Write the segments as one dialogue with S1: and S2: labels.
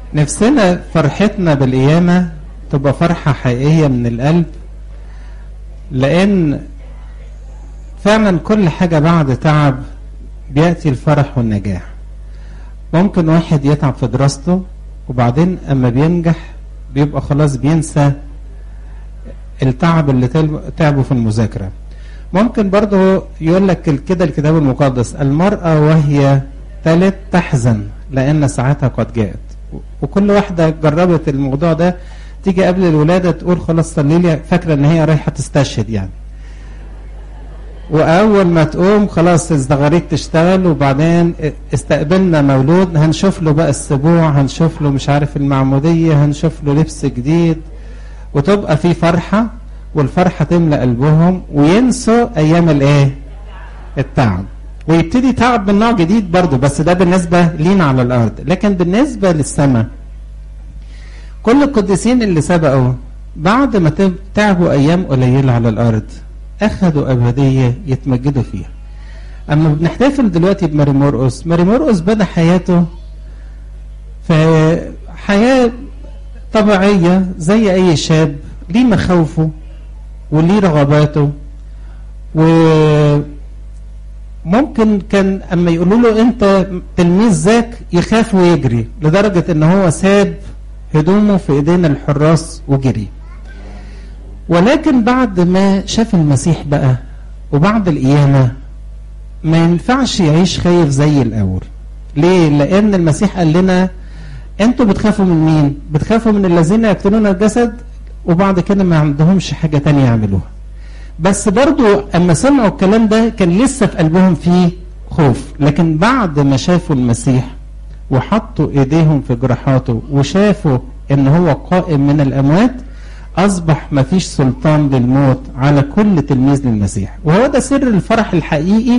S1: نفسنا فرحتنا بالقيامة تبقى فرحة حقيقية من القلب، لأن فعلا كل حاجة بعد تعب بيأتي الفرح والنجاح. ممكن واحد يتعب في دراسته وبعدين أما بينجح بيبقى خلاص بينسى التعب اللي تعبه في المذاكرة. ممكن برضه يقول لك كده الكتاب المقدس: المرأة وهي تلد تحزن لأن ساعتها قد جاءت. وكل واحدة جربت الموضوع ده تيجي قبل الولادة تقول خلاص صلي لي، فاكرة ان هي رايحة تستشهد يعني، واول ما تقوم خلاص ازدغريت تشتغل، وبعدين استقبلنا مولود هنشوف له بقى السبوع، هنشوف له مش عارف المعمودية، هنشوف له لبس جديد، وتبقى في فرحة، والفرحة تملأ قلبهم وينسوا ايام الايه؟ التعب، ويبتدي تعب من نوع جديد برضو، بس ده بالنسبة لينا على الارض. لكن بالنسبة للسماء كل القديسين اللي سبقوا بعد ما تعبوا ايام قليلة على الارض اخذوا ابدية يتمجدوا فيها. اما بنحتفل دلوقتي بماري مرقس، ماري مرقس بدأ حياته في حياة طبيعية زي اي شاب، ليه مخاوفه وليه رغباته، وممكن كان اما يقولوا له انت تلميذ ذاك يخاف ويجري، لدرجة ان هو ساب هدومه في ايدين الحراس وجري. ولكن بعد ما شاف المسيح بقى وبعد القيامة ما ينفعش يعيش خايف زي الأول. ليه؟ لأن المسيح قال لنا أنتوا بتخافوا من مين؟ بتخافوا من الذين يقتلون الجسد وبعد كده ما عندهمش حاجة تانية يعملوها. بس برضو أما سمعوا الكلام ده كان لسه في قلبهم فيه خوف، لكن بعد ما شافوا المسيح وحطوا إيديهم في جراحاته وشافوا إن هو قائم من الأموات، أصبح ما فيش سلطان للموت على كل تلميذ للمسيح. وهو ده سر الفرح الحقيقي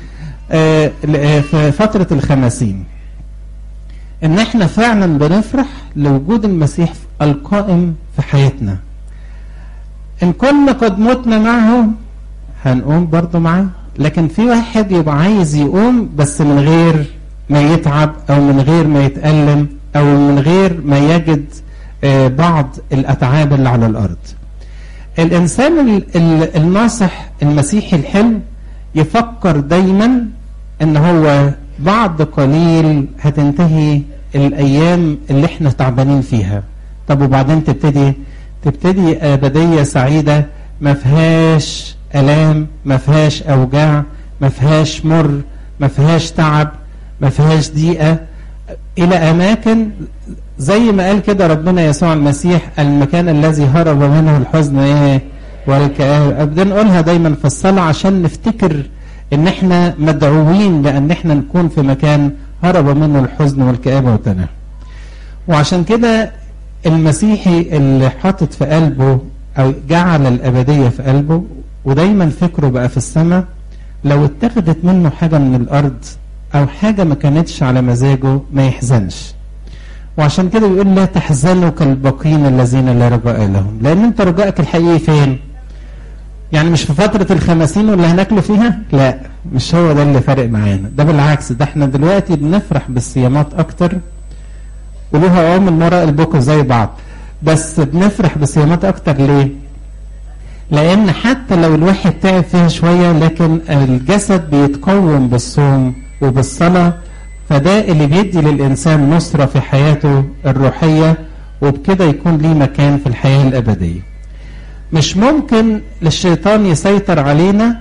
S1: في فترة الخمسين، إن إحنا فعلا بنفرح لوجود المسيح القائم في حياتنا. إن كنا قد متنا معه هنقوم برضو معه، لكن في واحد يبقى عايز يقوم بس من غير ما يتعب أو من غير ما يتألم أو من غير ما يجد بعض الأتعاب اللي على الأرض. الإنسان الناصح المسيحي الحلو يفكر دايما إن هو بعد قليل هتنتهي الأيام اللي احنا تعبانين فيها. طب وبعدين تبتدي أبدية سعيدة ما فيهاش ألام، ما فيهاش أوجاع، ما فيهاش مر، ما فيهاش تعب، ما فيهاش ضيقة، إلى أماكن زي ما قال كده ربنا يسوع المسيح: المكان الذي هرب منه الحزن والكآبة. بنقولها دايما في الصلاة عشان نفتكر ان احنا مدعوين لان احنا نكون في مكان هرب منه الحزن والكآبة والتناحي. وعشان كده المسيحي اللي حاطط في قلبه او جعل الابدية في قلبه ودايما فكره بقى في السماء، لو اتخذت منه حاجة من الارض او حاجة ما كانتش على مزاجه ما يحزنش. وعشان كده بيقول لا تحزنوا كالباقين الذين لا رجاء لهم، لان انت رجائك الحقيقي فين؟ يعني مش في فترة الخمسين واللي هناكله فيها، لا مش هو ده اللي فارق معانا، ده بالعكس، ده احنا دلوقتي بنفرح بالصيامات اكتر، ولوها من وراء البكر زي بعض، بس بنفرح بالصيامات اكتر. ليه؟ لان حتى لو الواحد تعب فيها شوية لكن الجسد بيتقوم بالصوم وبالصلاة، فده اللي بيدي للإنسان نصرة في حياته الروحية، وبكده يكون ليه مكان في الحياة الأبدية. مش ممكن للشيطان يسيطر علينا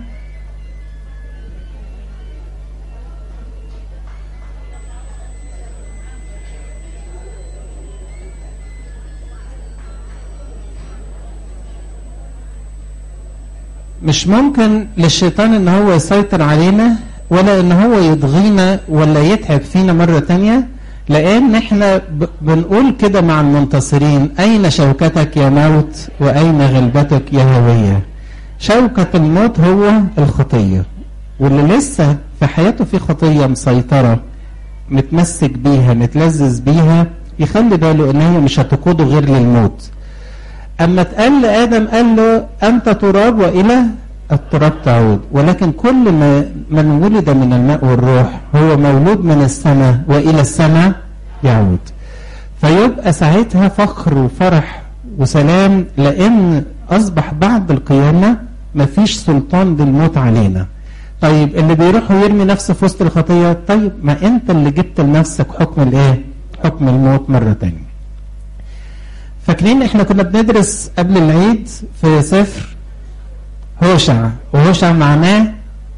S1: ان هو يسيطر علينا ولا ان هو يضغينا ولا يتعب فينا مرة تانية، لان احنا بنقول كده مع المنتصرين: اين شوكتك يا موت واين غلبتك يا هوية؟ شوكة الموت هو الخطية، واللي لسه في حياته في خطية مسيطرة متمسك بيها متلذذ بيها يخلي باله ان هي مش هتقوده غير للموت. اما اتقال لآدم قال له انت تراب والى التراب تعود، ولكن كل من ولد من الماء والروح هو مولود من السماء والى السماء يعود. فيبقى ساعتها فخر وفرح وسلام، لأن أصبح بعد القيامة مفيش سلطان للموت علينا. طيب اللي بيروح ويرمي نفسه في وسط الخطية، طيب ما أنت اللي جبت لنفسك حكم الإيه؟ حكم الموت مرة تانية. فاكرين إحنا كنا بندرس قبل العيد في سفر هوشع، وهوشع معناه،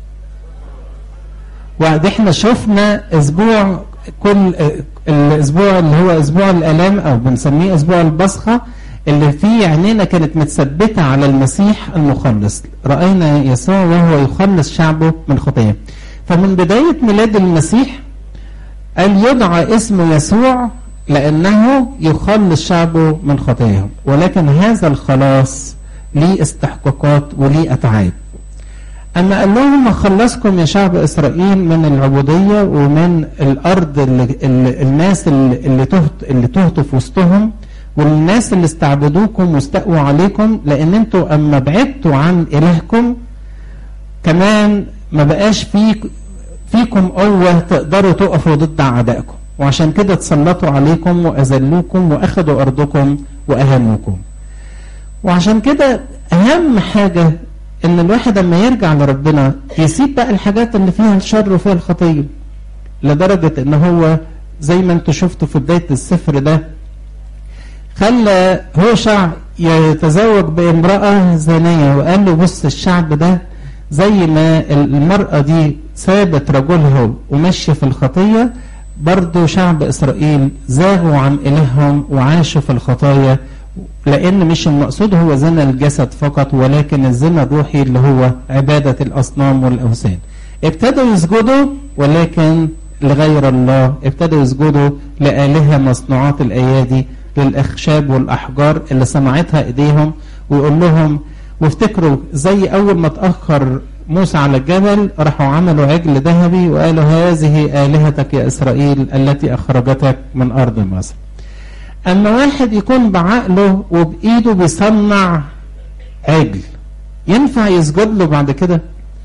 S1: وقد إحنا شفنا أسبوع، كل الأسبوع اللي هو أسبوع الآلام أو بنسميه أسبوع البصخة، اللي فيه عينينا كانت متثبتة على المسيح المخلص، رأينا يسوع وهو يخلص شعبه من خطيه. فمن بداية ميلاد المسيح قال يدعى اسم يسوع لأنه يخلص شعبه من خطاياهم، ولكن هذا الخلاص ليه استحقاقات وليه أتعاب. أما قال لهم خلصكم يا شعب إسرائيل من العبودية ومن الأرض الناس اللي تهتوا في وسطهم، والناس اللي استعبدوكم واستقوا عليكم، لأن انتوا أما بعدتوا عن إلهكم كمان ما بقاش فيكم قوة تقدروا تقفوا ضد أعدائكم، وعشان كده تسلطوا عليكم وأذلوكم وأخذوا أرضكم وأهانوكم. وعشان كده أهم حاجة إن الواحد لما يرجع لربنا يسيب بقى الحاجات اللي فيها الشر وفيها الخطية، لدرجة إن هو زي ما انتوا شفتوا في بداية السفر ده خلى هوشع يتزوج بامرأة زانية، وقال له بص الشعب ده زي ما المرأة دي سابت رجلها ومشي في الخطية، برضو شعب إسرائيل زاغوا عن إلههم وعاشوا في الخطايا، لأن مش المقصود هو زنا الجسد فقط، ولكن الزنا الروحي اللي هو عبادة الأصنام والأوثان. ابتدوا يسجدوا ولكن لغير الله، ابتدوا يسجدوا لآلهة مصنوعات الأيادي، للأخشاب والأحجار اللي صنعتها إيديهم. ويقول لهم وافتكروا زي أول ما تأخر موسى على الجبل راحوا عملوا عجل ذهبي وقالوا هذه آلهتك يا إسرائيل التي أخرجتك من أرض مصر. أما واحد يكون بعقله وبإيده بيصنع عجل ينفع يسجد له بعد كده؟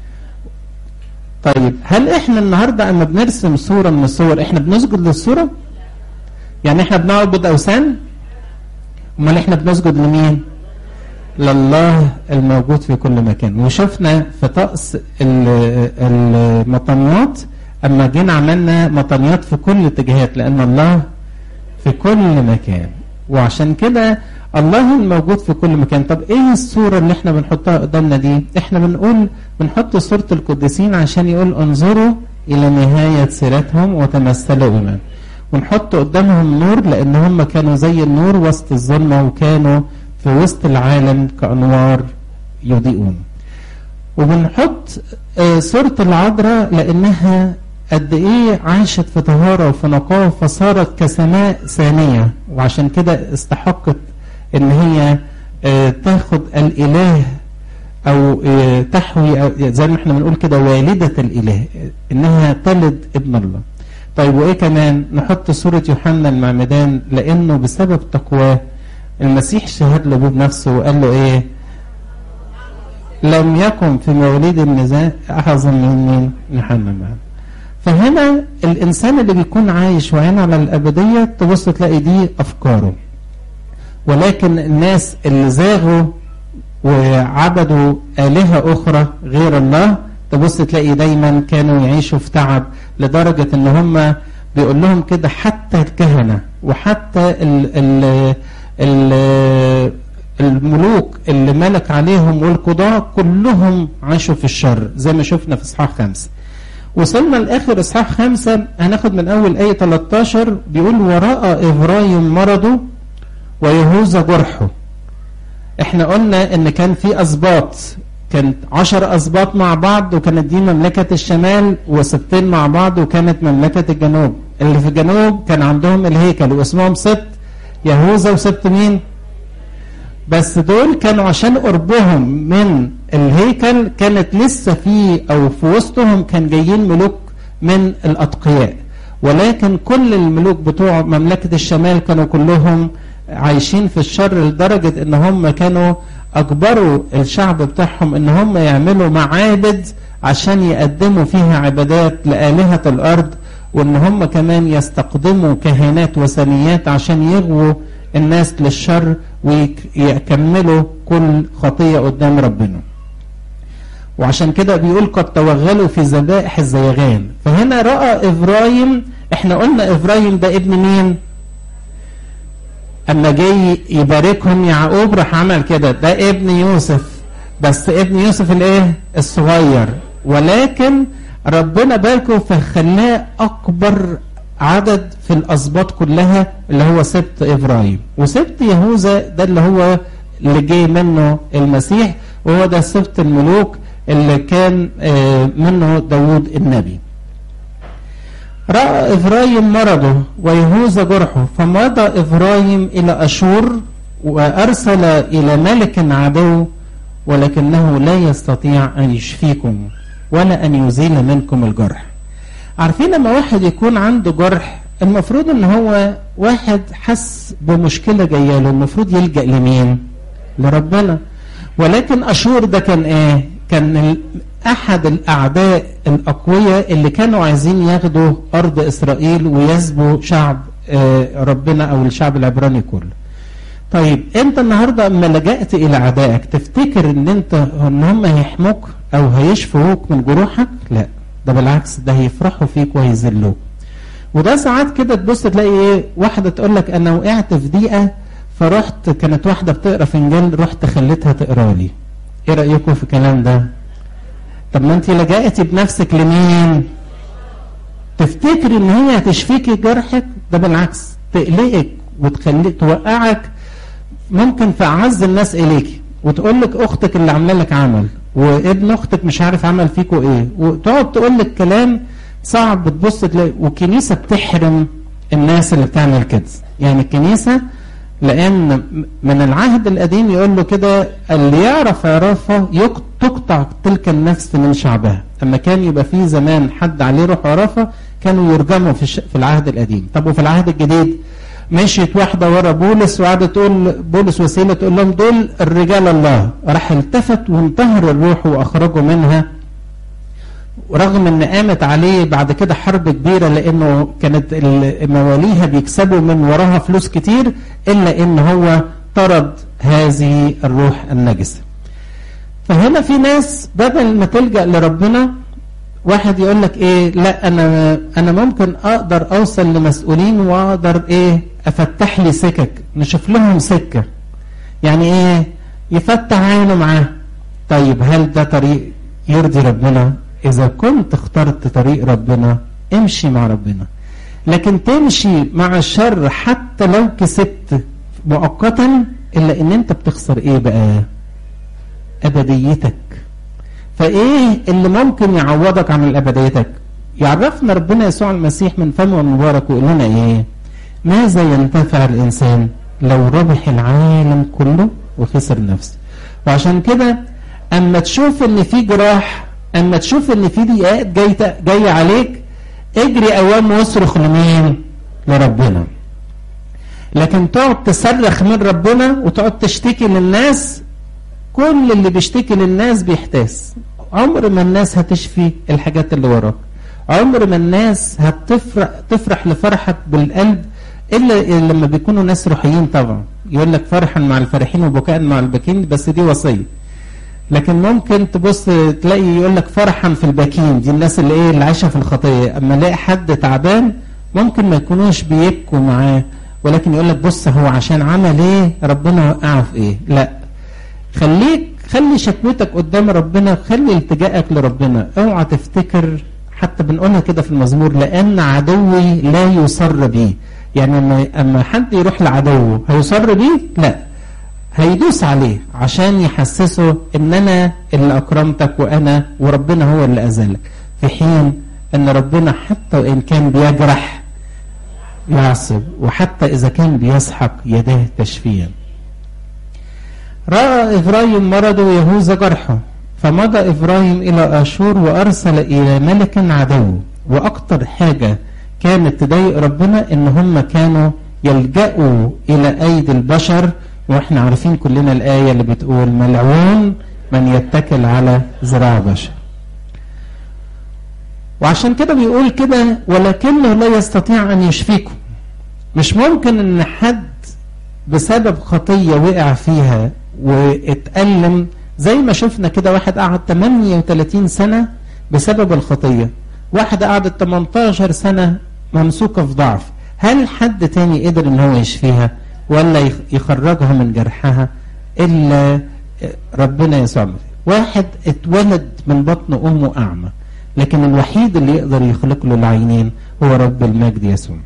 S1: طيب هل احنا النهاردة اما بنرسم صورة من الصور احنا بنسجد للصورة؟ يعني احنا بنعبد اوثان؟ امال احنا بنسجد لمين؟ لله الموجود في كل مكان. وشفنا في طقس المطنيات اما جينا عملنا مطنيات في كل الاتجاهات، لان الله في كل مكان، وعشان كده الله الموجود في كل مكان. طب ايه الصورة اللي احنا بنحطها قدامنا دي؟ احنا بنحط صورة القديسين عشان يقول انظروا الى نهاية سيرتهم وتمثلوا بمن، ونحط قدامهم نور لان هم كانوا زي النور وسط الظلمة، وكانوا في وسط العالم كأنوار يضيئون. وبنحط صورة العذراء لانها قد ايه عاشت في طهارة وفي نقاوة، فصارت كسماء ثانية، وعشان كده استحقت ان هي تاخد الاله او تحوي زي ما احنا بنقول كده والدة الاله، انها تلد ابن الله. طيب وايه كمان؟ نحط صورة يوحنا المعمدان لانه بسبب تقواه المسيح شهد له بنفسه وقال له ايه؟ لم يكن في مولد النزاع اعظم من يوحنا المعمدان. فهنا الانسان اللي بيكون عايش وعين على الابدية تبص تلاقي دي افكاره، ولكن الناس اللي زاغوا وعبدوا آلهة أخرى غير الله تبص تلاقي دايما كانوا يعيشوا في تعب، لدرجة ان هم بيقول لهم كده حتى الكهنة وحتى الملوك اللي ملك عليهم والقضاء كلهم عاشوا في الشر، زي ما شفنا في إصحاح 5. وصلنا لآخر إصحاح 5 هناخد من أول آية 13 بيقول ورأى إبراهيم مرضه ويهوذا جرحه. احنا قلنا ان كان في اسباط، كانت 10 اسباط مع بعض، وكانت دي مملكة الشمال، وسبتين مع بعض وكانت مملكة الجنوب. اللي في الجنوب كان عندهم الهيكل واسمهم سبت يهوذا وسبت مين؟ بس دول كانوا عشان قربهم من الهيكل كانت لسه في او في وسطهم كان جايين ملوك من الاتقياء، ولكن كل الملوك بتوع مملكة الشمال كانوا كلهم عايشين في الشر، لدرجة ان هم كانوا اجبروا الشعب بتاعهم ان هم يعملوا معابد عشان يقدموا فيها عبادات لآلهة الارض، وان هم كمان يستقدموا كهنات وثنيات عشان يغووا الناس للشر ويكملوا كل خطية قدام ربنا. وعشان كده بيقول قد توغلوا في ذبائح الزيغان. فهنا رأى إفرايم، احنا قلنا إفرايم ده ابن مين؟ اما جاي يباركهم يعقوب راح عمل كده، ده ابن يوسف، بس ابن يوسف الايه؟ الصغير، ولكن ربنا باركه فخلاه اكبر عدد في الاسباط كلها اللي هو سبط افرايم. وسبط يهوذا ده اللي جاي منه المسيح، وهو ده سبط الملوك اللي كان منه داود النبي. رأى إفرايم مرضه ويهوذا جرحه، فمضى إفرايم إلى أشور وأرسل إلى ملك عدو، ولكنه لا يستطيع أن يشفيكم ولا أن يزيل منكم الجرح. عارفين لما واحد يكون عنده جرح المفروض ان هو واحد حس بمشكلة جاية له المفروض يلجأ لمين؟ لربنا. ولكن أشور ده كان ايه؟ كان احد الاعداء الاقوياء اللي كانوا عايزين ياخدوا ارض اسرائيل ويسبوا شعب ربنا او الشعب العبراني كله. طيب انت النهارده اما لجأت الى اعدائك تفتكر ان هم هيحموك او هيشفوك من جروحك؟ لا، ده بالعكس، ده هيفرحوا فيك وهيذلوك. وده ساعات كده تبص تلاقي ايه، واحده تقول لك انا وقعت في ضيقه فرحت، كانت واحده بتقرا فنجان رحت خليتها تقرا لي. ايه رايكم في الكلام ده؟ طب ما انت لجأتي بنفسك لمين؟ تفتكري ان هي هتشفيكي جرحك؟ ده بالعكس تقلقك وتخليك توقعك ممكن في اعز الناس اليكي، وتقول لك اختك اللي عامله لك عمل، وابن اختك مش عارف عمل فيكوا ايه، وتقعد تقول لك كلام صعب. بتبص تلاقي والكنيسه بتحرم الناس اللي بتعمل كده. يعني الكنيسه لان من العهد القديم يقول له كده اللي يعرف عرافه تقطع تلك النفس من شعبها. اما كان يبقى فيه زمان حد عليه روح عرافه كانوا يرجموا في العهد القديم. طب وفي العهد الجديد مشيت واحدة ورا بولس وقعدت تقول بولس وسيلة تقول لهم دول الرجال الله، راح التفت وانتهر الروح واخرجوا منها، ورغم ان قامت عليه بعد كده حرب كبيرة لانه كانت مواليها بيكسبوا من وراها فلوس كتير، الا ان هو طرد هذه الروح النجسة. فهنا في ناس بدل ما تلجأ لربنا، واحد يقول لك ايه، لا انا ممكن اقدر اوصل لمسؤولين واقدر ايه افتح لي سكك، نشوف لهم سكة. يعني ايه؟ يفتح عينه معاه. طيب هل ده طريق يرضي ربنا؟ اذا كنت اخترت طريق ربنا امشي مع ربنا، لكن تمشي مع الشر حتى لو كسبت مؤقتا، الا ان انت بتخسر ايه بقى؟ ابديتك. فايه اللي ممكن يعوضك عن ابديتك؟ يعرفنا ربنا يسوع المسيح من فمه المبارك ويقول لنا ايه؟ ماذا ينتفع الانسان لو ربح العالم كله وخسر نفسه؟ وعشان كده اما تشوف ان في جراح، اما تشوف ان في ضيقات جايه عليك، اجري اوام واصرخ لمين؟ لربنا. لكن تقعد تصرخ من ربنا وتقعد تشتكي للناس، كل اللي بيشتكي للناس بيحتاس. عمر ما الناس هتشفي الحاجات اللي وراك، عمر ما الناس تفرح لفرحك بالقلب الا لما بيكونوا ناس روحيين. طبعا يقول لك فرحا مع الفرحين وبكاء مع الباكين، بس دي وصيه. لكن ممكن تبص تلاقي يقول لك فرحا في الباكين، دي الناس اللي ايه اللي عايشه في الخطيه. اما الاقي حد تعبان ممكن ما يكونوش بيبكوا معاه، ولكن يقول لك بص هو عشان عمل ايه ربنا وقعه في ايه. لا، خلي شكوتك قدام ربنا، خلي التجائك لربنا. اوعى تفتكر، حتى بنقولها كده في المزمور، لان عدوي لا يصر بي. يعني اما حد يروح لعدوه هيصر بيه؟ لا، هيدوس عليه عشان يحسسه ان انا اللي اكرمتك وانا وربنا هو اللي اذلك، في حين ان ربنا حتى وان كان بيجرح يعصب، وحتى اذا كان بيسحق يداه تشفيا. رأى إفرايم مرضه ويهوذا جرحه، فمضى إفرايم إلى أشور وأرسل إلى ملك عدو. وأكتر حاجة كانت تضايق ربنا إن هم كانوا يلجأوا إلى أيدي البشر، وإحنا عارفين كلنا الآية اللي بتقول ملعون من يتكل على ذراع بشر. وعشان كده بيقول كده ولكنه لا يستطيع أن يشفيكم. مش ممكن أن حد بسبب خطية وقع فيها واتألم، زي ما شفنا كده واحد قعد 38 سنة بسبب الخطية، واحد قعد 18 سنة ممسوكة في ضعف. هل حد تاني قدر ان هو يشفيها ولا يخرجها من جرحها إلا ربنا يسوع؟ واحد اتولد من بطن أمه أعمى، لكن الوحيد اللي يقدر يخلق له العينين هو رب المجد يسوع.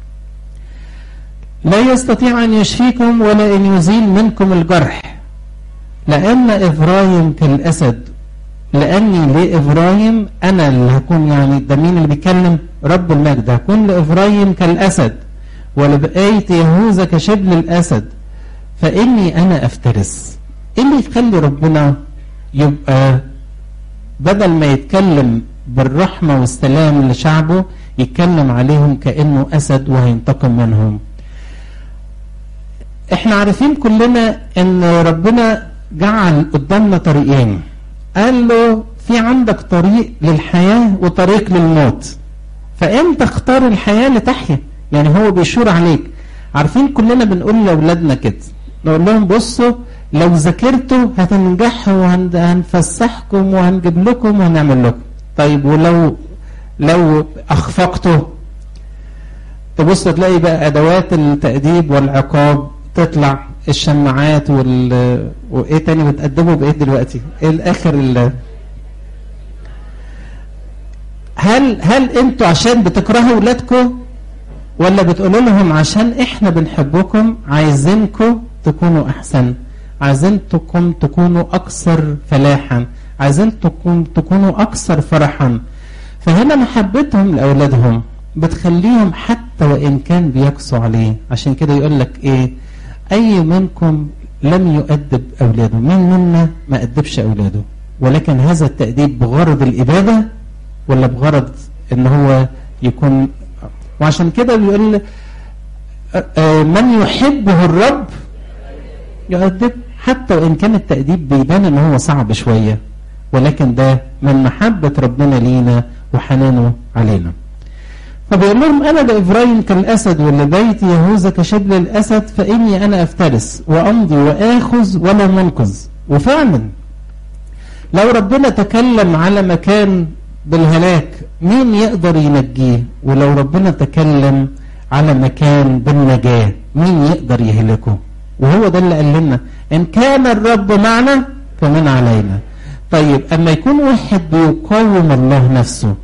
S1: لا يستطيع أن يشفيكم ولا أن يزيل منكم الجرح، لأن إبراهيم كالأسد. لأني لإبراهيم أنا اللي هكون، يعني ده مين اللي بيتكلم؟ رب المجد. هكون لإبراهيم كالأسد ولبقيت يهوذا كشبل الأسد، فإني أنا أفترس. إيه اللي يخلي ربنا يبقى بدل ما يتكلم بالرحمة والسلام لشعبه يتكلم عليهم كأنه أسد وهينتقم منهم؟ احنا عارفين كلنا ان ربنا جعل قدامنا طريقين، قال له في عندك طريق للحياة وطريق للموت، فانت اختار الحياة لتحيا. يعني هو بيشور عليك. عارفين كلنا بنقول لأولادنا كده، نقول لهم بصوا لو ذاكرتوا هتنجحوا وهنفسحكم وهنجيب لكم وهنعمل لكم. طيب ولو اخفقتوا تبص تلاقي بقى ادوات التأديب والعقاب تطلع، الشماعات وايه تاني بتقدموا بايه دلوقتي؟ ايه الاخر هل انتوا عشان بتكرهوا ولادكم ولا بتقولوا لهم عشان احنا بنحبكم عايزينكم تكونوا احسن، عايزينكم تكونوا اكثر فلاحا، عايزينكم تكونوا اكثر فرحا؟ فهنا محبتهم لاولادهم بتخليهم حتى وان كان بيقسوا عليه. عشان كده يقول لك ايه؟ اي منكم لم يؤدب اولاده؟ مين منا ما ادبش اولاده؟ ولكن هذا التأديب بغرض الاباده ولا بغرض ان هو يكون؟ وعشان كده بيقول من يحبه الرب يؤدب، حتى وان كان التأديب بيبان ان هو صعب شويه، ولكن ده من محبه ربنا لينا وحنانه علينا. فبيقول لهم أنا لإبراهيم كالأسد ولبيت يهوذا كشبل الأسد، فإني أنا أفترس وأمضي وآخذ ولا منقذ. وفعلا لو ربنا تكلم على مكان بالهلاك مين يقدر ينجيه؟ ولو ربنا تكلم على مكان بالنجاة مين يقدر يهلكه؟ وهو ده اللي قال لنا إن كان الرب معنا فمن علينا. طيب أما يكون واحد بيقاوم الله نفسه،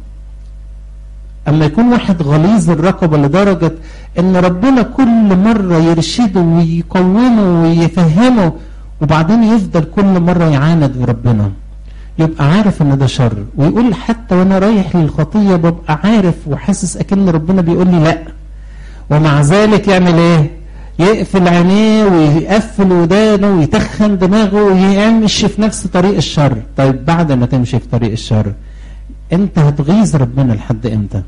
S1: أما يكون واحد غليظ الرقبة لدرجة إن ربنا كل مرة يرشده ويقومه ويفهمه وبعدين يفضل كل مرة يعاند بربنا، يبقى عارف إن ده شر، ويقول حتى وأنا رايح للخطية ببقى عارف وحاسس أكن ربنا بيقول لي لأ، ومع ذلك يعمل إيه؟ يقفل عينيه ويقفل ودانه ويتخن دماغه ويمشي في نفس طريق الشر. طيب بعد ما تمشي في طريق الشر انت هتغيظ ربنا لحد امتى؟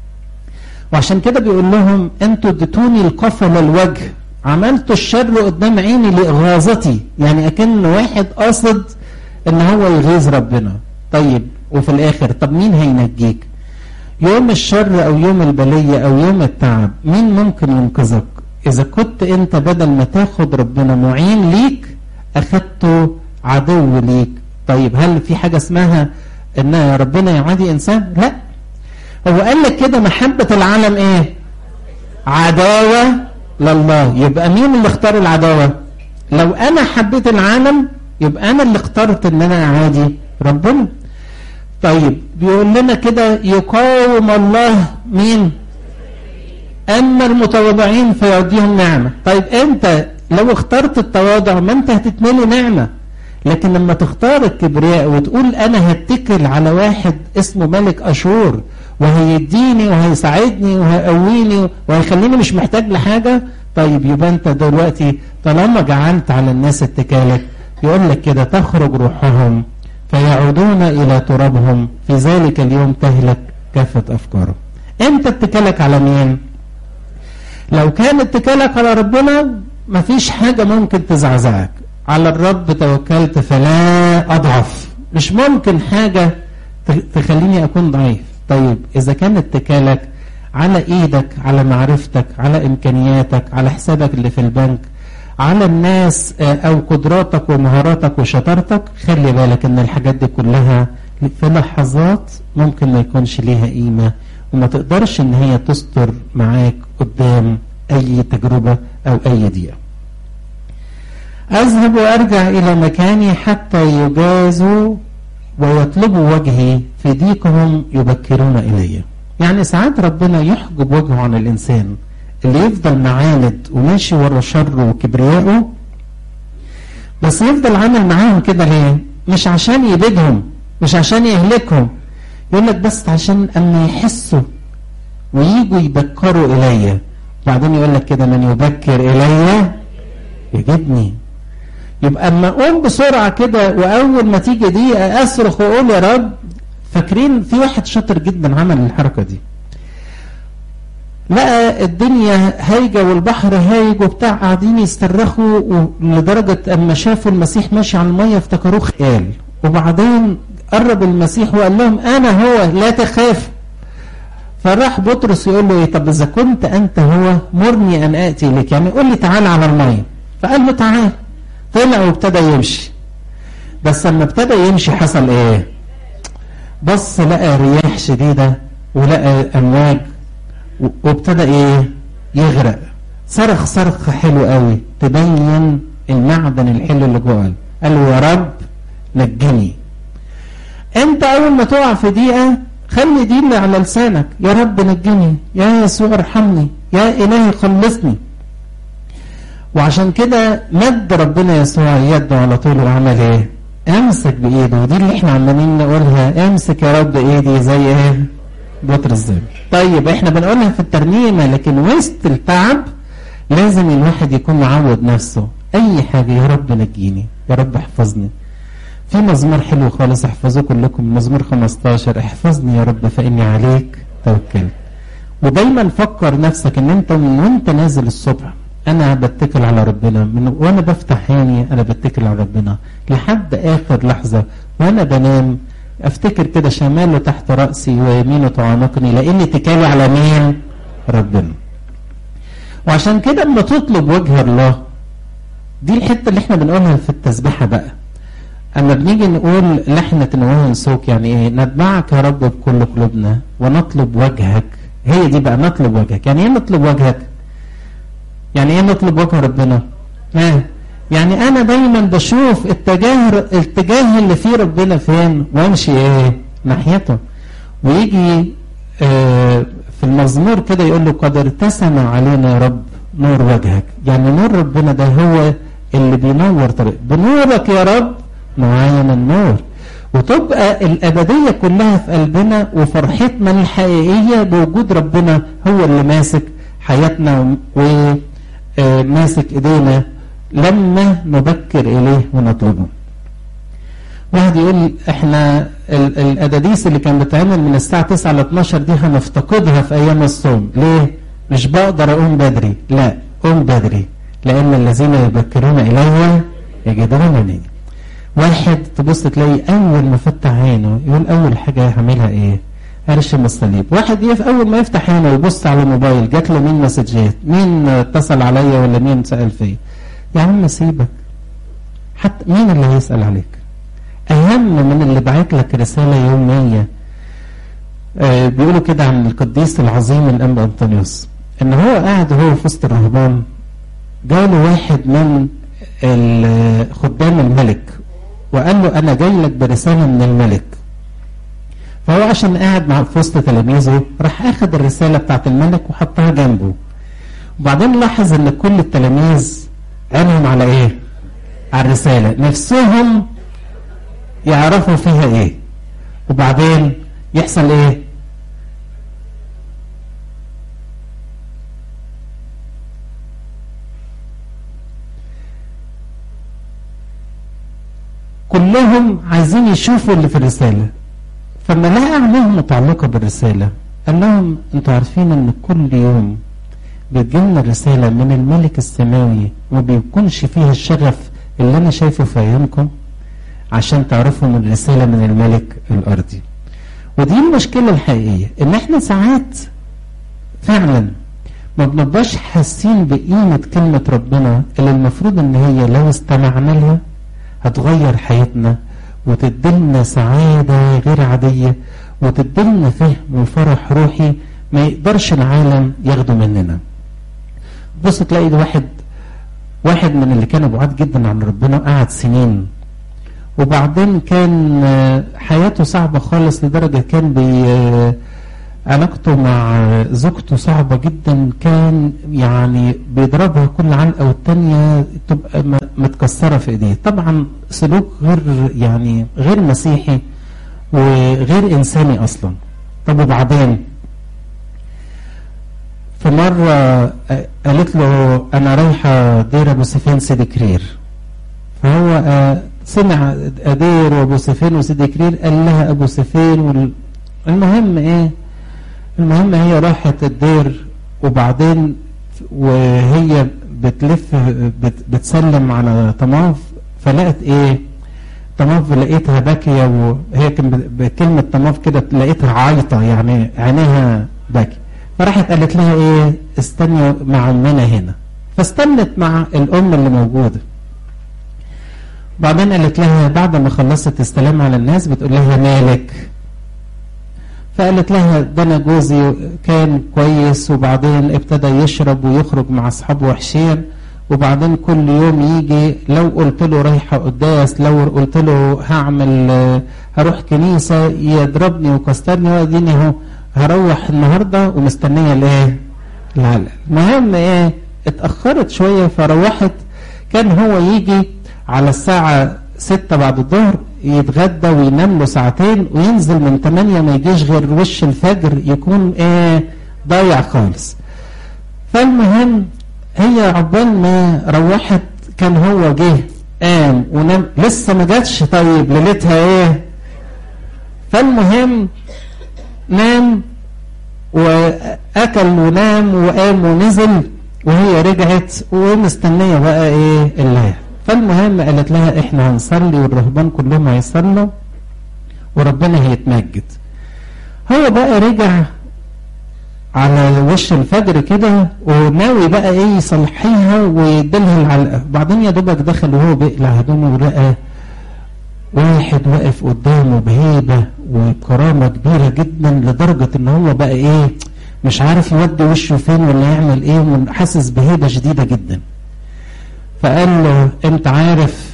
S1: وعشان كده بيقول لهم انتوا اديتوني القفل الوجه، عملتوا الشر قدام عيني لإغاظتي، يعني اكن واحد قاصد ان هو يغيظ ربنا. طيب وفي الاخر طب مين هينجيك؟ يوم الشر او يوم البلية او يوم التعب مين ممكن ينقذك؟ اذا كنت انت بدل ما تاخد ربنا معين ليك اخدته عدو ليك. طيب هل في حاجة اسمها ان ربنا يعادي انسان؟ لا، هو قال لك كده محبة العالم ايه؟ عداوة لله. يبقى مين اللي اختار العداوة؟ لو انا حبيت العالم يبقى انا اللي اخترت ان انا اعادي ربنا. طيب بيقول لنا كده يقاوم الله مين؟ اما المتواضعين فيعطيهم نعمة. طيب انت لو اخترت التواضع ما انت هتتملي نعمة، لكن لما تختار الكبرياء وتقول انا هتكل على واحد اسمه ملك اشور وهيديني وهيساعدني وهيقويني وهيخليني مش محتاج لحاجة، طيب يبقى انت دلوقتي طالما جعلت على الناس اتكالك، يقول لك كده تخرج روحهم فيعودون الى ترابهم في ذلك اليوم تهلك كافة افكارهم. انت اتكالك على مين؟ لو كان اتكالك على ربنا مفيش حاجة ممكن تزعزعك. على الرب توكلت فلا أضعف، مش ممكن حاجة تخليني أكون ضعيف. طيب إذا كان اتكالك على إيدك، على معرفتك، على إمكانياتك، على حسابك اللي في البنك، على الناس أو قدراتك ومهاراتك وشطارتك، خلي بالك إن الحاجات دي كلها في لحظات ممكن ما يكونش ليها قيمة، وما تقدرش إن هي تستر معاك قدام أي تجربة أو أي دقيقة. أذهب وأرجع إلى مكاني حتى يجازوا ويطلبوا وجهي، في ضيقهم يبكرون إلي. يعني ساعات ربنا يحجب وجهه عن الإنسان اللي يفضل معاند وماشي ورا شره وكبريائه، بس يفضل عامل معاهم كده ليه؟ مش عشان يبيدهم، مش عشان يهلكهم، يقول لك بس عشان أما يحسوا وييجوا يبكروا إلي. بعدين يقول لك كده من يبكر إلي يجدني. يبقى اما اقوم بسرعه كده واول ما تيجي دقيقه اصرخ واقول يا رب. فاكرين في واحد شاطر جدا عمل الحركه دي، لقى الدنيا هايجه والبحر هايج وبتاع، قاعدين يصرخوا، لدرجه اما شافوا المسيح ماشي على الميه افتكروه خيال، وبعدين قرب المسيح وقال لهم انا هو لا تخاف. فراح بطرس يقول له ايه؟ طب اذا كنت انت هو مرني ان اتي لك، يعني قول لي تعال على الميه. فقال له تعال. طلع وابتدى يمشي، بس لما ابتدى يمشي حصل ايه؟ بص لقى رياح شديدة ولقى امواج وابتدى ايه؟ يغرق. صرخ صرخ حلو قوي تبين المعدن الحلو اللي جوه. قال له يا رب نجني. انت اول ما تقع في دقيقة خلي دي اللي على لسانك، يا رب نجني، يا يسوع ارحمني، يا الهي خلصني. وعشان كده مد ربنا يسوع يده على طول وعمل ايه؟ امسك بايده. ودي اللي احنا عمالين نقولها، امسك يا رب ايدي زي ايه؟ بطرس زي. طيب احنا بنقولها في الترنيمه، لكن وسط التعب لازم الواحد يكون معود نفسه اي حاجه يا رب نجيني، يا رب احفظني. في مزمور حلو خالص احفظوه كلكم، مزمور 15، احفظني يا رب فاني عليك توكلت. ودايما فكر نفسك ان انت وانت نازل الصبح انا بتكل على ربنا، وانا بفتح عيني انا بتكل على ربنا لحد اخر لحظة، وانا بنام افتكر كده شماله تحت رأسي ويمينه تعانقني، لاني اتكالي على مين؟ ربنا. وعشان كده اما تطلب وجه الله، دي الحتة اللي احنا بنقولها في التسبيحة بقى. اما بنيجي نقول لحنة نواه نسوك، يعني ايه؟ نتبعك يا رب بكل قلوبنا ونطلب وجهك. هي دي بقى نطلب وجهك. يعني ايه نطلب وجهك؟ يعني ايه نطلب وجه ربنا؟ يعني انا دايما بشوف الاتجاه اللي فيه ربنا فين وامشي ايه؟ ناحيته. ويجي في المزمور كده يقول له قد ارتسم علينا يا رب نور وجهك. يعني نور ربنا ده هو اللي بينور طريق، بنورك يا رب نعاين النور. وتبقى الأبدية كلها في قلبنا، وفرحتنا الحقيقية بوجود ربنا هو اللي ماسك حياتنا وماسك ايدينا لما نبكر إليه ونطلبه. واحد يقول احنا الأداديس اللي كان بتعمل من الساعة 9 ل 12 دي هنفتقدها في أيام الصوم. ليه؟ مش بقدر أقوم بدري. لا، قوم بدري، لأن الذين يبكرون إليه يجدونني. واحد تبص تلاقي أول ما فتح عينه يقول أول حاجة هعملها إيه؟ أرشم الصليب. واحد أول ما يفتح عينه يبص على الموبايل، جات له مين مسجات، مين اتصل عليا ولا مين سأل فيا. يا عم سيبك، حتى مين اللي هيسأل عليك؟ أهم من اللي بعت لك رسالة يومية. بيقولوا كده عن القديس العظيم الأنبا أنطونيوس، إن هو قاعد وهو في وسط الرهبان، جاله واحد من خدام الملك وقال له أنا جاي لك برسالة من الملك. فهو عشان قاعد مع في وسط تلاميذه راح أخذ الرسالة بتاعت الملك وحطها جنبه. وبعدين لاحظ إن كل التلاميذ عينهم على إيه؟ على الرسالة، نفسهم يعرفوا فيها إيه. وبعدين يحصل إيه؟ كلهم عايزين يشوفوا اللي في الرسالة. فما لقى عينيهم متعلقة بالرسالة قال لهم انتوا عارفين ان كل يوم بتجيلنا رسالة من الملك السماوي وما بيكونش فيها الشغف اللي انا شايفه في ايامكم، عشان تعرفوا ان الرسالة من الملك الارضي. ودي المشكلة الحقيقية، ان احنا ساعات فعلا ما بنبقاش حاسين بقيمة كلمة ربنا اللي المفروض ان هي لو استمعنا لها هتغير حياتنا وتدلنا سعادة غير عادية وتدلنا فهم وفرح روحي ما يقدرش العالم ياخده مننا. بص تلاقي واحد من اللي كانوا بعاد جدا عن ربنا قعد سنين، وبعدين كان حياته صعبة خالص لدرجة كان علاقته مع زوجته صعبة جدا، كان يعني بيضربها كل علقة والتانية تبقى متكسرة في ايديه. طبعا سلوك غير مسيحي وغير انساني اصلا. طب وبعدين في مرة قالت له انا رايحة دير ابو سفيان سيدي كرير، فهو سمع دير وابو سفيان وسيدي كرير، قال لها ابو سفيان المهم هي راحت الدير، وبعدين وهي بتلف بتسلم على طماف، فلقت طماف، لقيتها باكية، وهي كان بكلمة طماف كده لقيتها عايطة يعني عينيها باكية، فراحت قالت لها استني مع امنا هنا، فاستنت مع الام اللي موجودة. بعدين قالت لها بعد ما خلصت السلام على الناس بتقول لها مالك؟ فقالت لها ده انا جوزي كان كويس وبعدين ابتدى يشرب ويخرج مع اصحابه وحشين، وبعدين كل يوم يجي لو قلت له رايحه قداس، لو قلت له هروح كنيسه يضربني وكسرني، واديني اهو هروح النهارده ومستنيه العلقه. المهم اتاخرت شويه فروحت، كان هو يجي على الساعه 6 بعد الظهر يتغدى وينام له ساعتين وينزل من 8 ما يجيش غير وش الفجر يكون ضايع خالص. فالمهم هي عقبال ما روحت كان هو جه قام ونام، لسه ما جاتش طيب ليلتها فالمهم نام واكل ونام وقام ونزل، وهي رجعت ومستنيه بقى الله. فالمهم قالت لها احنا هنصلي والرهبان كلهم هيصلوا وربنا هيتمجد. هو بقى رجع على وش الفجر كده وناوي بقى يصلحيها ويديلها العلقه، بعدين يا دوبك دخل وهو بيقلع هدومه ولقى واحد واقف قدامه بهيبه وكرامه كبيره جدا، لدرجه ان هو بقى مش عارف يودي وشه فين ولا يعمل وحاسس بهيبه شديده جدا. فقال له انت عارف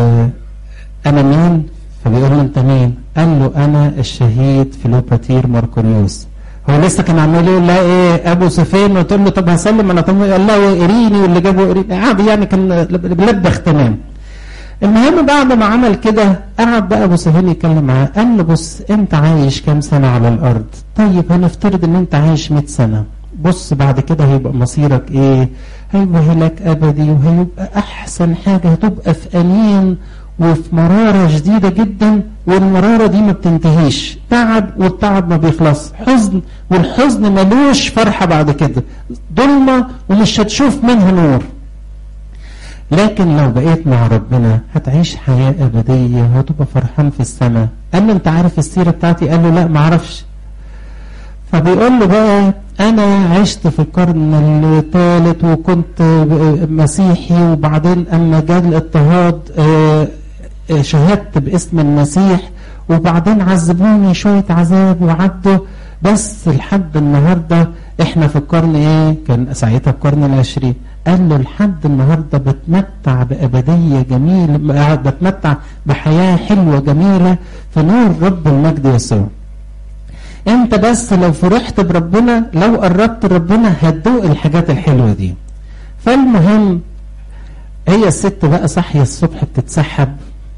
S1: انا مين؟ فبيقول له انت مين؟ قال له انا الشهيد فيلوباتير ماركوريوس. هو لسه كان عمال يقول لها ابو سفيان، وتقول له طب هسلم انا، طب قال لها اريني، واللي جابه اريني عادي كان لبخ تمام. المهم بعد ما عمل كده قعد بقى ابو سفيان يتكلم معاه، قال له بص انت عايش كام سنه على الارض؟ طيب هنفترض ان انت عايش 100 سنه، بص بعد كده هيبقى مصيرك هيبقى هلاك ابدي، وهيبقى احسن حاجه هتبقى في امان وفي مراره شديده جدا، والمراره دي ما بتنتهيش، تعب والتعب ما بيخلص، حزن والحزن ملوش فرحه بعد كده، ضلمه ومش هتشوف منها نور. لكن لو بقيت مع ربنا هتعيش حياه ابديه وهتبقى فرحان في السماء. قال له انت عارف السيره بتاعتي؟ قال له لا ما اعرفش. فبيقول له بقى انا عشت في القرن الثالث وكنت مسيحي، وبعدين اما جاء الاضطهاد شهدت باسم المسيح، وبعدين عذبوني شوية عذاب وعدوا، بس لحد النهاردة احنا في القرن كان ساعتها القرن العشرين. قال له لحد النهاردة بتمتع بأبدية جميلة، بتمتع بحياة حلوة جميلة في نور رب المجد يسوع. انت بس لو فرحت بربنا، لو قربت ربنا هتدوق الحاجات الحلوة دي. فالمهم هي الست بقى صحية الصبح بتتسحب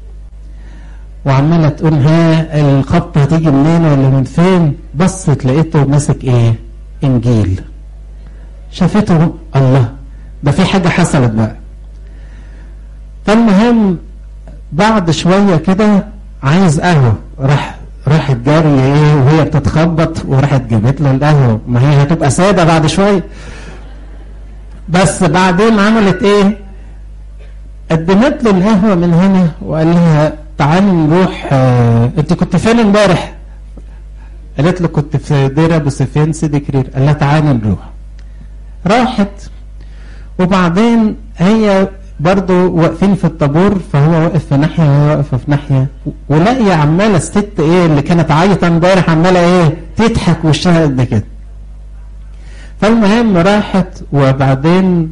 S1: وعمالة تقول الخبطة هتيجي منين ولا من فين؟ بصت لقيته ماسك انجيل، شافته الله ده في حاجة حصلت بقى. فالمهم بعد شوية كده عايز قهوة، راحت جاري وهي بتتخبط وراحت جابت له القهوة، ما هي هتبقى سادة بعد شوية. بس بعدين عملت قدمت له القهوة من هنا وقال لها تعالي نروح انت كنت فين امبارح؟ قالت له كنت في دير ابو سفيان سيدي كرير. قال لها تعالي نروح. راحت، وبعدين هي برضو واقفين في الطابور، فهو واقف في ناحيه وهو واقف في ناحيه، ولاقيه عماله الست ايه اللي كانت عيطه امبارح عماله ايه تضحك وشها قد كده. فالمهم راحت، وبعدين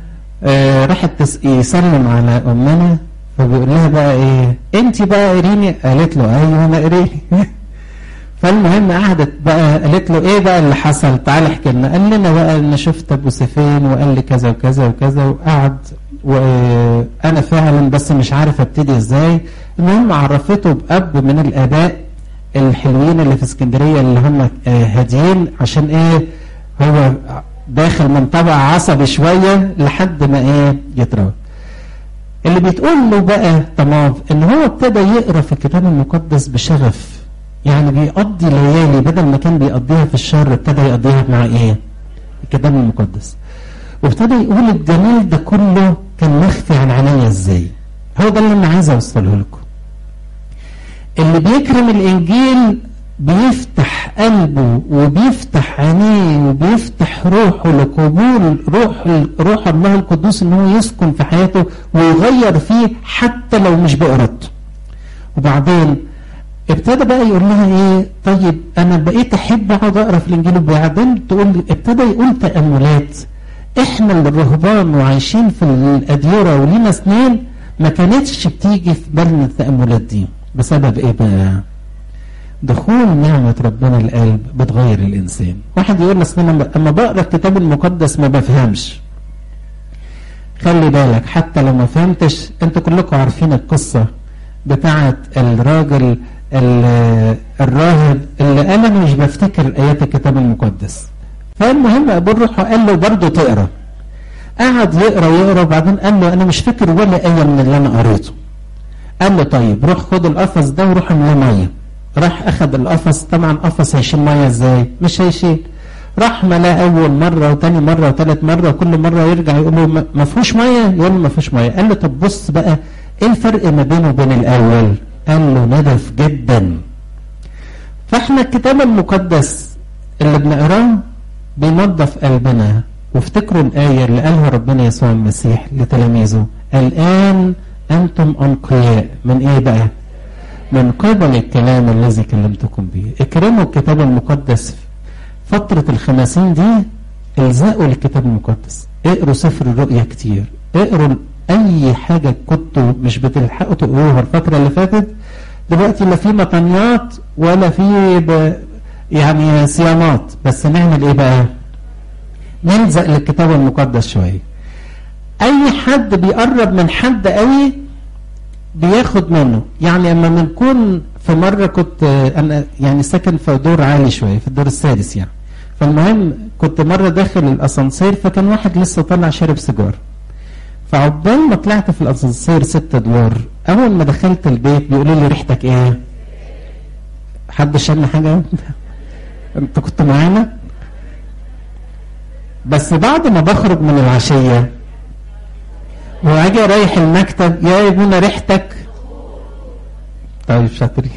S1: راحت يسلم على امنا، فبيقول لها بقى ايه انت بقى قريني؟ قالت له ايوه انا قريني. فالمهم قعدت بقى قالت له ايه بقى اللي حصل؟ تعالى احكي لنا. قال لنا بقى ان شفت ابو سفين وقال لي كذا وكذا وكذا، وقعد وانا فعلا بس مش عارف ابتدي ازاي. المهم عرفته باب من الاباء الحلوين اللي في اسكندريه اللي هم هاديين، عشان ايه هو داخل من طبع عصبي شويه لحد ما ايه يتروى. اللي بتقول له بقى تمام ان هو ابتدى يقرا في الكتاب المقدس بشغف، يعني بيقضي ليالي بدل ما كان بيقضيها في الشر ابتدى يقضيها مع ايه الكتاب المقدس، وابتدى يقول الجمال ده كله كان مخفي عن عينيا ازاي. هو ده اللي انا عايز اوصله لكم. اللي بيكرم الانجيل بيفتح قلبه وبيفتح عينيه وبيفتح روحه لقبول روح الله القدوس ان هو يسكن في حياته ويغير فيه حتى لو مش بإرادته. وبعدين ابتدى بقى يقول لها ايه طيب انا بقيت احب اقعد اقرا في الانجيل. وبعدين تقول ابتدى يقول تأملات. احنا اللي الرهبان وعايشين في الاديره ولينا سنين ما كانتش بتيجي في بالنا التأملات دي. بسبب ايه بقى؟ دخول نعمة ربنا القلب بتغير الإنسان. واحد يقول لك أما بقرأ الكتاب المقدس ما بفهمش. خلي بالك حتى لو ما فهمتش، أنتوا كلكم عارفين القصة بتاعت الراجل الراهب اللي قال أنا مش بفتكر آيات الكتاب المقدس. فالمهم أبو الروح قال له برضه تقرأ. قعد يقرأ وبعدين قال له أنا مش فاكر ولا آية من اللي أنا قريته. قال له طيب روح خد القفص ده وروح املاه ميه. راح اخذ القفص، طبعا قفص هيشيل ميه ازاي؟ مش هيشيل. راح ملاه اول مره وثاني مره وثالث مره، وكل مره يرجع يقول له ما فيهوش ميه، يقول له ما فيهوش ميه. قال له طب بص بقى ايه الفرق ما بينه وبين الاول؟ قال له نضف جدا. فاحنا الكتاب المقدس اللي بنقراه بينظف قلبنا. وافتكروا الايه اللي قالها ربنا يسوع المسيح لتلاميذه، الان انتم انقياء من ايه بقى؟ من قبل الكلام الذي كلمتكم به. اكرموا الكتاب المقدس. فترة الخمسين دي الزقوا الكتاب المقدس. اقروا سفر الرؤيا كتير، اقروا اي حاجة كنتوا مش بتلحقوا تقروها الفترة اللي فاتت. دلوقتي لا في مطنيات ولا في يعني صيامات، بس نعمل ايه بقى؟ نلزق للكتاب المقدس شوية. اي حد بيقرب من حد قوي بياخد منه. يعني اما بنكون في مرة كنت انا يعني ساكن في دور عالي شوية في الدور السادس يعني. فالمهم كنت مرة داخل الاسانسير، فكان واحد لسه طلع شارب سيجار. فعقبال ما طلعت في الاسانسير 6 ادوار، اول ما دخلت البيت بيقولوا لي ريحتك ايه؟ حد شم حاجة؟ انت كنت معانا؟ بس بعد ما بخرج من العشية واجي رايح المكتب، يا ابونا ريحتك. طيب شاطرين.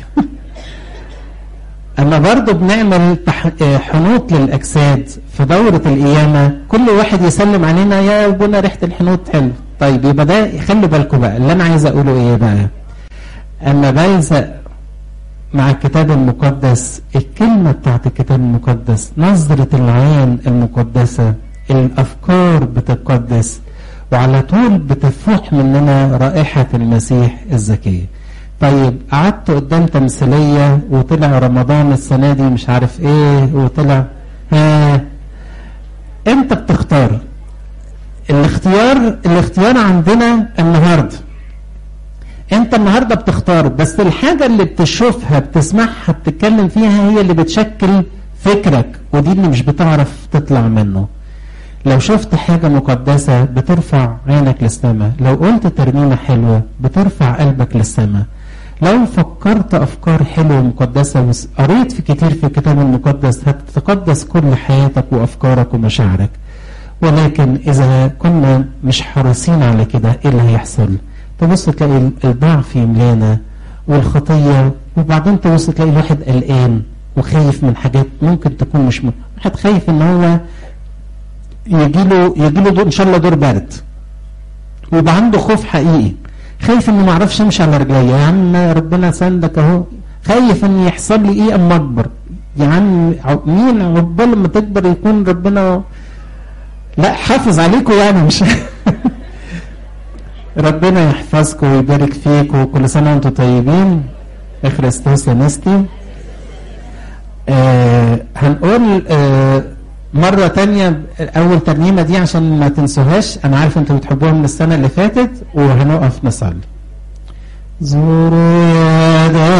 S1: اما برضو بنعمل حنوط للاجساد في دورة القيامة، كل واحد يسلم علينا يا ابونا ريحة الحنوط حلو. طيب يبقى ده خلوا بالكم بقى اللي انا عايز اقوله ايه بقى. اما بلزق مع الكتاب المقدس الكلمة بتاعت الكتاب المقدس، نظرة العين المقدسة، الافكار بتتقدس، وعلى طول بتفوح مننا رائحة المسيح الزكية. طيب قعدت قدام تمثيلية وطلع رمضان السنة دي مش عارف ايه وطلع انت بتختار. الاختيار عندنا النهاردة. انت النهاردة بتختار، بس الحاجة اللي بتشوفها بتسمعها بتتكلم فيها هي اللي بتشكل فكرك، ودي اللي مش بتعرف تطلع منه. لو شفت حاجة مقدسة بترفع عينك للسماء، لو قلت ترنيمة حلوة بترفع قلبك للسماء، لو فكرت أفكار حلوة مقدسة وقريت في كتير في الكتاب المقدس هتتقدس كل حياتك وأفكارك ومشاعرك. ولكن إذا كنا مش حريصين على كده إيه اللي هيحصل؟ تبص تلاقي الضعف يملانا والخطية، وبعدين تبص تلاقي الواحد قلقان وخايف من حاجات ممكن تكون مش واحد خايف ان هو يجيله ان شاء الله دور برد، ويبقى عنده خوف حقيقي، خايف انه ما اعرفش امشي على رجلي. يا عم ربنا سندك اهو. خايف ان يحصل لي ايه اما اكبر. يا عم مين عقبال لما تكبر يكون ربنا لا حافظ عليكم يعني مش ربنا يحفظكم ويبارك فيكم وكل سنه وانتم طيبين. اخرستوس يا نستي. هنقول مرة تانية أول ترنيمة دي عشان ما تنسوهاش، أنا عارف أنتوا بتحبوها من السنة اللي فاتت، وهنقف نصلي. زوروا